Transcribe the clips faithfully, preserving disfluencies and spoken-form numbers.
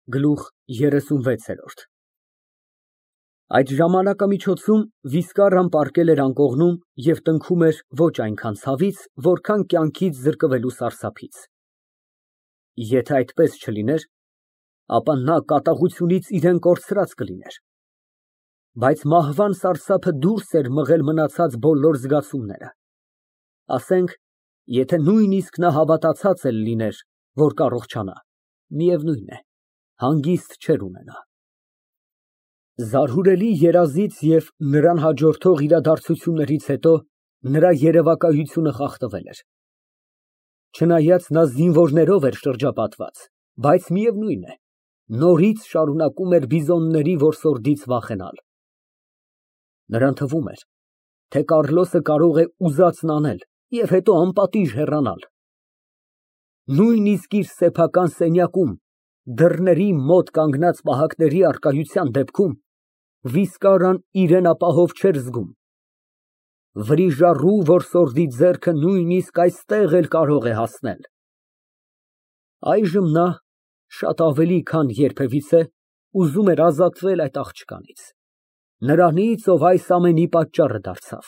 Գլուխ երեսունվեց։ Այդ ժամանակամիջոցում Վիսկարան պառկել էր անկողնում և տնքում էր ոչ այնքան ցավից, որքան կյանքից զրկվելու սարսափից։ Եթե այդպես չլիներ, ապա նա կատաղությունից իրան կորցրած կլիներ, բայց մահվան սարսափը դուրս էր մղել մնացած բոլոր զգացումները, ասենք, եթե նույնիսկ նա հավատացած էլ լիներ, որ կառողջանա, միևնույն է, հանգիստ չէր ունենա։ Զարհուրելի երազից և նրան հաջորդող իրադարձություններից հետո նրա երևակայությունը խախտվել էր։ Չնայած նա զինվորներով էր շրջապատված, բայց միևնույն է, նորից շարունակում էր բիզոնների որսորդից վախենալ։ Նրան թվում էր, թե Կառլոսը կարող է ուզածն անել և հետո անպատիժ հեռանալ։ Նույնիսկ իր սեփական սենյակում, դռների մոտ կանգնած պահակների առկայության դեպքում Վիսկարան իրան ապահով չէր զգում։ Վրիժառու որսորդի ձեռքը նույնիսկ այստեղ էլ կարող է հասնել։ Այժմ նա շատ ավելի, քան երբևիցե, ուզում էր ազատվել այդ աղջկանից, նրանից, ով այս ամենի պատճառը դարձավ։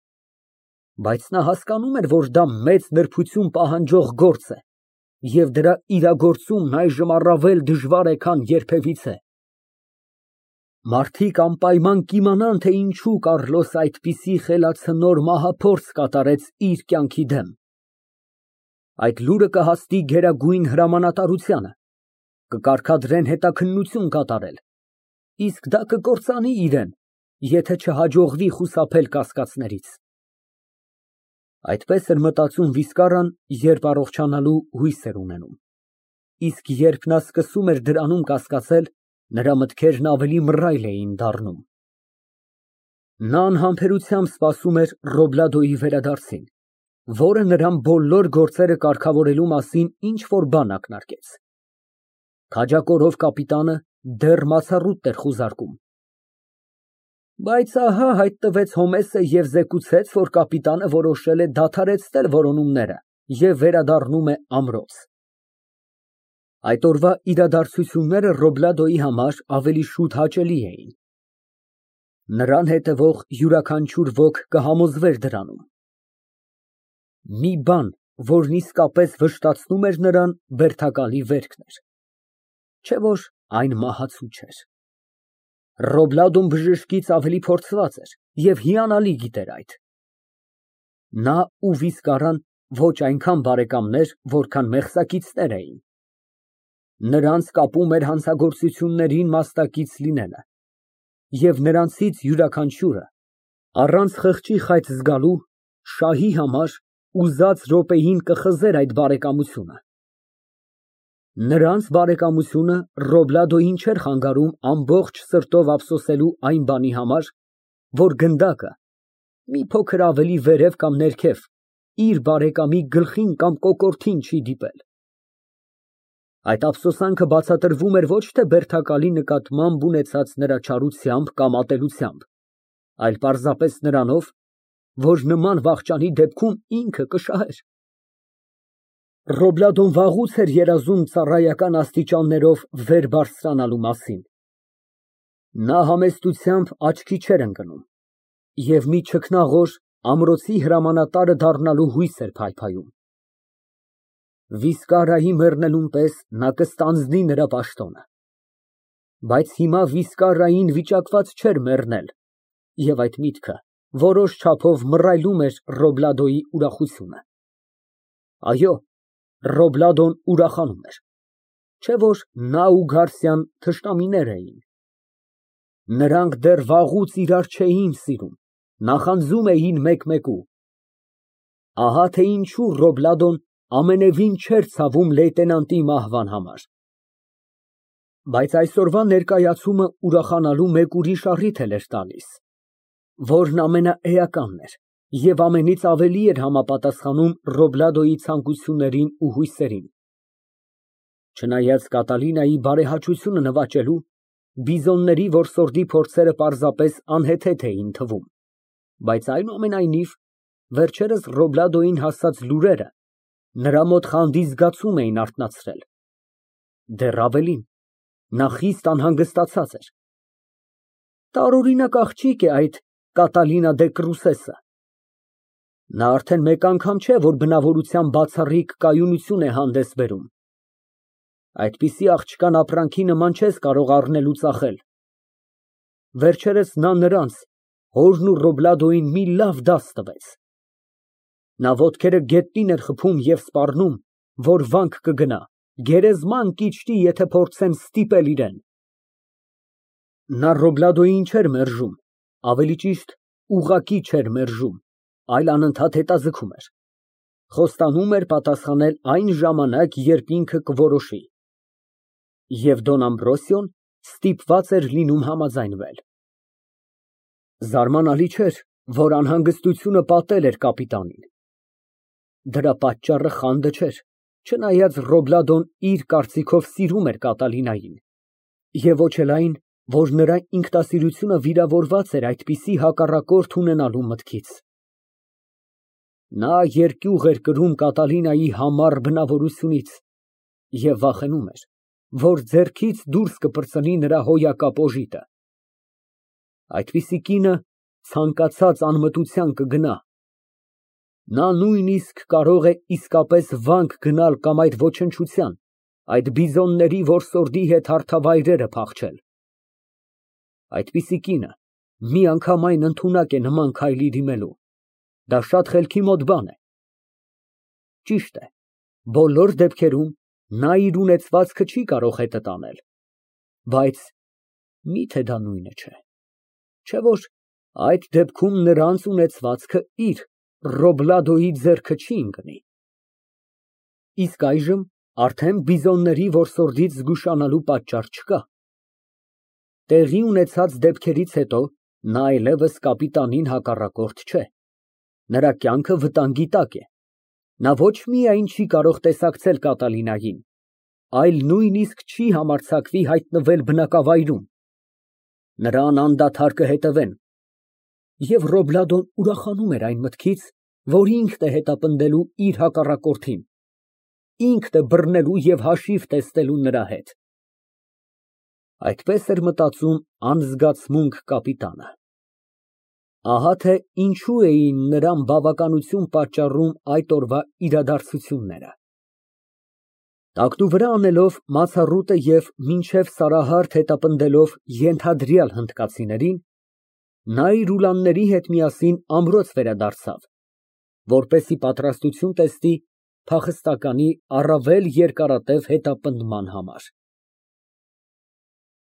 Բայց նա հասկանում էր, որ դա մեծ նրբություն պահանջող գործ է, և դրա իրագործումն այժմ առավել դժվար է, քան երբևիցե։ Մարդիկ անպայման կիմանան, թե ինչու Կառլոսը այդպիսի խելացնոր մահափորձ կատարեց իր կյանքի դեմ։ Այդ լուրը կհասնի գերագույն հրամանատարությանը, կկարգադրեն հետաքննություն կատարել, իսկ դա կկործանի իրան, եթե չհաջողվի խուսափել կասկածներից։ Այդպես էր մտածում Վիսկարան, երբ առողջանալու հույս էր ունենում, իսկ երբ նա սկսում էր դրանում կասկածել, նրա մտքերն ավելի մռայլ էին դառնում։ Նա անհամբերությամբ սպասում էր Ռոբլադոյի վերադարձին, որը նրան բոլոր գործերը կարգավորելու մասին ինչ֊որ բան ակնարկեց։ Քաջակորով կապիտանը դեռ մացառուտ էր խուզարկում։ Բայց ահա հայտնվեց Հոմեսը և զեկուցեց, որ կապիտանը որոշել է դադարեցնել որոնումները և վերադառնում է ամրոց։ Այդ օրվա իրադարձությունները Ռոբլադոյի համար ավելի շուտ հաճելի էին։ Նրան հետևող յուրաքանչյուր ոք կհամոզվեր դրանում։ Մի բան, որն իսկապես վշտացնում էր նրան, բերդակալի վերքն էր, չէ՞ որ այն մահացու չէր։ Ռոբլադոն բժշկից ավելի փորձված էր և հիանալի գիտեր այդ։ Նա ու Վիսկարան ոչ այնքան բարեկամներ, որքան մեղսակիցներ էին։ Նրանց կապում էր հանցագործություններին մասնակից լինելը, և նրանցից յուրաքանչյուրը, առանց խղճի խայծ զգալու, շահի համար ուզած րոպեին կխզեր այդ բարեկամությունը։ Նրանց բարեկամությունը Ռոբլադոյին չէր խանգարում ամբողջ սրտով ափսոսելու այն բանի համար, որ գնդակը մի փոքր ավելի վերև կամ ներքև իր բարեկամի գլխին կամ կոկորդին չի դիպել։ Այդ ափսոսանքը բացատրվում էր ոչ թե բերդակալի նկատմամբ ունեցած նրա չարությամբ կամ ատելությամբ, այլ պարզապես նրանով, որ նման վախճանի դեպքում ինքը կշահեր։ Ռոբլադոն վաղուց էր երազում ծառայական աստիճաններով վեր բարձրանալու մասին։ Նա համեստությամբ աչքի չէր ընկնում և մի չքնաղոր ամրոցի հրամանատարը դառնալու հույս էր փայփայում։ Վիսկարայի մեռնելուն պես նա կստանձնի նրա պաշտոնը։ Բայց հիմա Վիսկարային վիճակված չէր մեռնել, և այդ միտքը որոշ չափով մռայլում էր Ռոբլադոյի ուրախությունը։ Այո, Ռոբլադոն ուրախանում էր, չէ՞ որ նա ու Գարսիան թշնամիներ էին։ Նրանք դեռ վաղուց իրար չէին սիրում, նախանձում էին մեկ֊մեկու։ Ահա թե ինչու Ռոբլադոն ամենևին չէր ցավում լեյտենանտի մահվան համար։ Բայց այսօրվա ներկայացումը ուրախանալու մեկ ուրիշ առիթ էլ էր տալիս, որն ամենաէականն էր և ամենից ավելի էր համապատասխանում Ռոբլադոյի ցանկություններին ու հույսերին։ Չնայած Կատալինայի բարեհաճությունը նվաճելու, բիզոնների որսորդի փորձերը պարզապես անհեթեթ էին թվում, բայց այնուամենայնիվ, վերջերս Ռոբլադոյին հասած լուրերը նրա մոտ խանդի զգացում էին արթնացրել։ Դեռ ավելին, Նա խիստ անհանգստացած էր։ Տարօրինակ աղջիկ է այդ Կատալինա դե Կրուսեսը։ Նա արդեն մեկ անգամ չէ, որ բնավորության բացառիկ կայունություն է հանդես բերում։ Այդպիսի աղջկան ապրանքի նման չես կարող առնել ու ծախել։ Վերջերս նա նրանց, հորն ու Ռոբլադոյին մի լավ դաս տվեց։ Նա ոտքերը գետնին էր խփում և սպառնում, որ վանք կգնա, գերեզման կիչտի, եթե փորձեն ստիպել իրան։ Նա Ռոբլադոյին չէր մերժում, ավելի ճիշտ ուղղակի չէր մերժում, այլ անընդհատ հետաձգում էր, խոստանում էր պատասխանել այն ժամանակ, երբ ինքը կորոշի։ Եվ Դոն Ամբրոսիոն ստիպված էր լինում համաձայնվել։ Զարմանալի չէր, որ անհանգստությունը պատել էր կապիտանին։ Դրա պատճառը խանդը չէր, չնայած Ռոբլադոն իր կարծիքով սիրում էր Կատալինային, և ոչ էլ այն, որ նրա ինքնասիրությունը վիրավորված էր այդպիսի հակառակորդ ունենալու մտքից։ Նա երկյուղ էր կրում Կատալինայի համառ բնավորությունից և վախենում էր, որ ձեռքից դուրս կպրծնի նրա հոյակապ օժիտը։ Այդպիսի կինը ցանկացած անմտության կգնա։ Նա նույնիսկ կարող է իսկապես վանք գնալ կամ այդ ոչնչության, այդ բիզոնների որսորդի հետ հարթավայրերը փախչել։ Այդպիսի կինը միանգամայն ընդունակ է նման քայլի դիմելու, դա շատ խելքի մոտ բան է։ Ճիշտ է, բոլոր դեպքերում նա իր ունեցվածքը չի կարող հետը տանել, բայց մի՞թե դա նույնը չէ։ Չէ՞ որ այդ դեպքում նրանց ունեցվածքը իր, Ռոբլադոյի ձեռքը չի ընկնի։ Իսկ այժմ արդեն բիզոնների որսորդից զգուշանալու պատճառ չկա։ Տեղի ունեցած դեպքերից հետո նա այլևս կապիտանին հակառակորդ չէ։ Նրա կյանքը վտանգի տակ է։ Նա ոչ միայն չի կարող տեսակցել Կատալինային, այլ նույնիսկ չի համարձակվի հայտնվել բնակավայրում։ Նրան անդադար կհետևեն։ Եվ Ռոբլադոն ուրախանում էր այն մտքից, որ ինքն է հետապնդելու իր հակառակորդին, ինքն է բռնելու և հաշիվ տեսնելու նրա հետ։ Այդպես էր մտածում անզգացմունք կապիտանը։ Ահա թե ինչու էին նրան բավականություն պատճառում այդ օրվա իրադարձությունները։ Տակնուվրա անելով մացառուտը և մինչև Սարահարթ հետապնդելով ենթադրյալ հնդկացիներին, նա իր ուլանների հետ միասին ամրոց վերադարձավ, որպեսզի պատրաստություն տեսնի փախստականի առավել երկարատև հետապնդման համար։